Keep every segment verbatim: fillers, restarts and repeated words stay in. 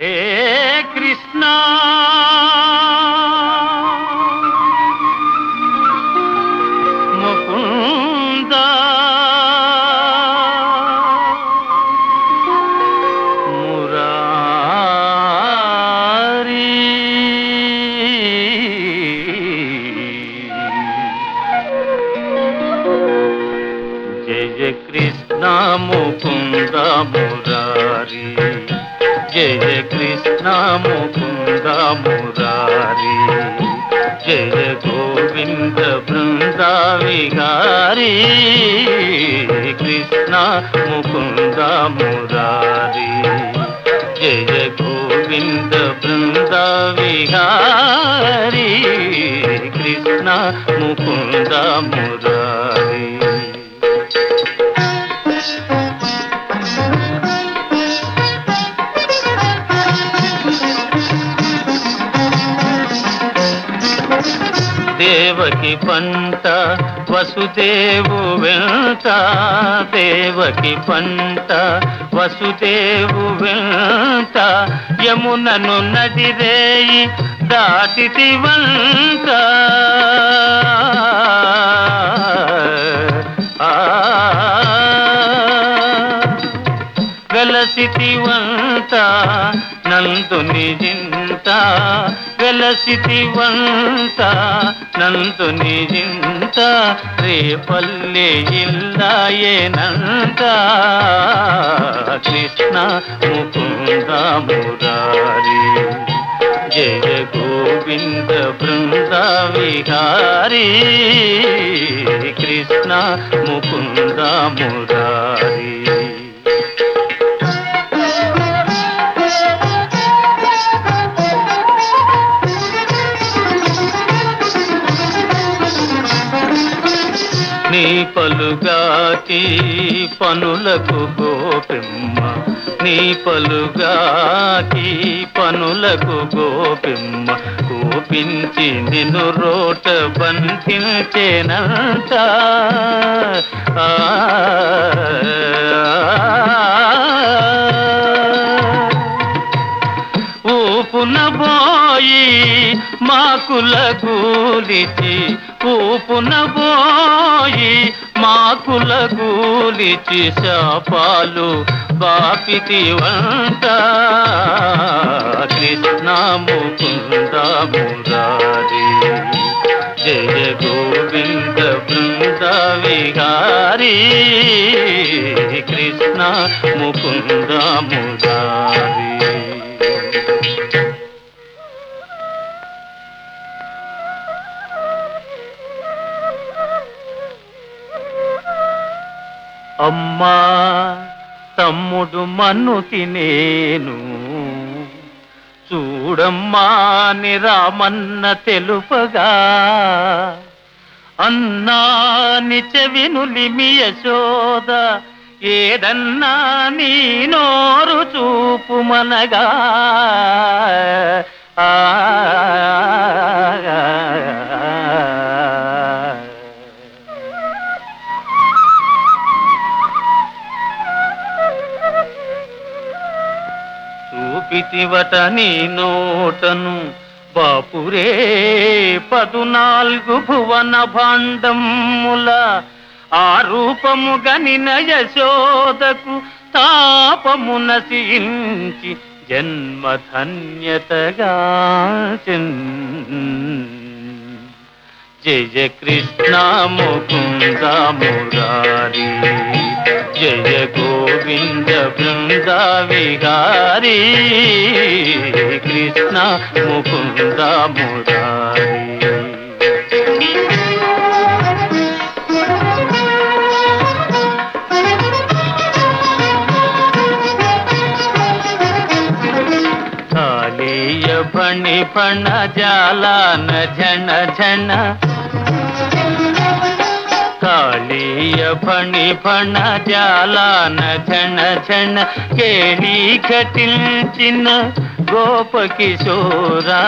హే కృష్ణ ముకుంద మురారి జయ కృష్ణ ముకుంద మురారి జయ కృష్ణ ముకుంద మురారి జయ గోవింద బృంద విహారీ కృష్ణ ముకుంద మురారి జయ గోవింద బృంద విహారీ కృష్ణ ముకుంద మురారి దేవకి పంట వసుదేవు వెంట దేవకి పంట వసుదేవు వెంట యమునను నదిరేయి దాటితి వంట వెలసితి వంట నందుని జింత వెలసితి వంట నందుని జింత రేపల్లె ఇల్లాయేనంత కృష్ణ ముకుంద మురారి జయ గోవింద బృంద విహారీ కృష్ణ ముకుంద మురారి నీ పలుగాకి పనులకు గోపిమ్మ నీ పలుగాకి పనులకు గోపిమ్మ కోపించి నిన్ను రోట బంధించేనంత ఊపున బోయి మాకుల గూలిచి ఊపున బోయి మాకుల గూలిచి శాపాలు బాపితి వంట కృష్ణ ముకుంద మురారి జయ గోవింద బృంద విహారీ కృష్ణ ముకుంద మురారి అమ్మా తమ్ముడు మన్నుకి నేను చూడమ్మా ని రామన్న తెలుపగా అన్నా ని చెవినులిమి యశోద ఏదన్నా నీ నోరు చూపుమనగా ఆ చూపితివట నీ నోటను బాపురే పదునాలుగు భువన భాండముల ఆ రూపము గనిన యశోదకు తాపము నశించి జన్మధన్యతగా జయ కృష్ణ ముకుంద మురారి జయ గోవింద బృంద విహారీ కృష్ణ ముకుంద మురారి కాళీయ ఫణి ఫణ జాలాన ఝణ ఝణ కాళీయ ఫణి ఫణ జాలాన ఝణ ఝణ కేళీ ఘటించిన గోప కిశోరా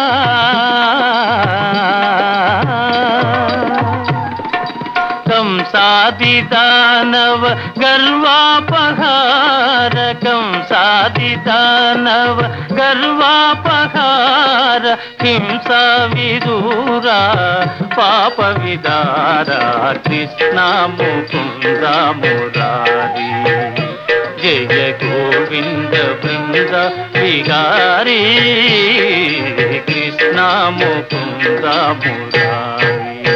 కంస కంసాదిదానవ గర్వాపహార కంసాదిదానవ గర్వాపహార హింసా విదూరా పాప విదారా కృష్ణ ముకుంద మురారి జయ గోవింద బృంద విహారీ కృష్ణ ముకుంద మురారి.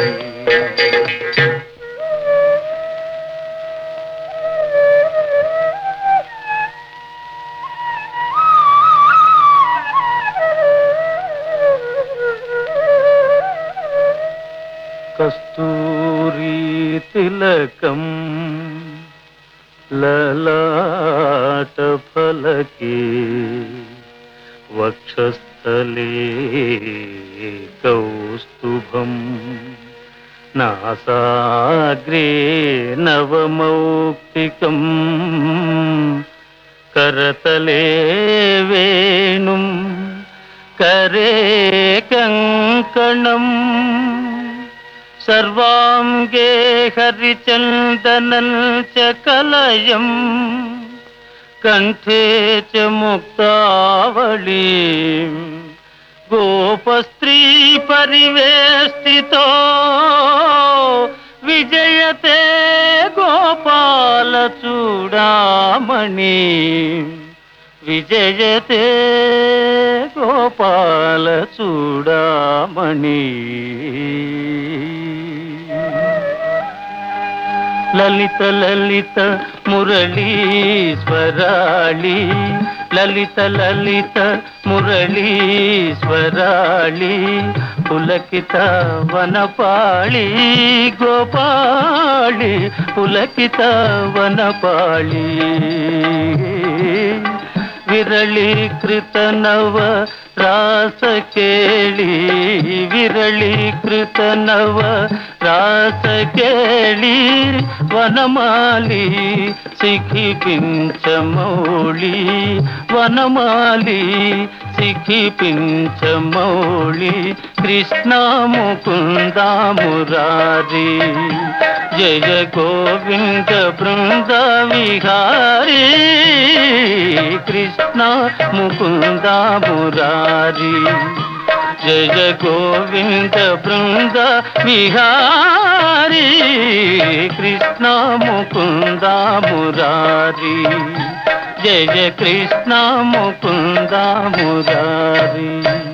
కస్తూరీ తిలకం లలాట ఫలకే వక్షస్థలే కౌస్తుభం నాసాగ్రే నవమౌక్తికం కరతలే వేణుం కరే కంకణం సర్వాంగే హరిచందనం చ కలయం కంఠే చ ముక్తావళీం గోపస్త్రీ పరివేష్టితో విజయతే గోపాల చూడామణి విజయతే గోపాల చూడామణి. లలిత లలిత మురళీశ్వరాళి లలిత లలిత మురళీశ్వరాళి పులకిత వనపాళి గోపాళి పులకిత వనపాళి విరళీకృత నవ రాస కేళి విరళీకృత నవ రాస కేళి వనమాలి సిఖి పించమౌళి వనమాలి సిఖి పించమౌళి కృష్ణ ముకుంద మురారి జయ గోవింద బృంద విహారీ కృష్ణ ముకుంద మురారి జయ గోవింద బృంద విహారీ కృష్ణ ముకుంద మురారి జయ కృష్ణ ముకుంద మురారి.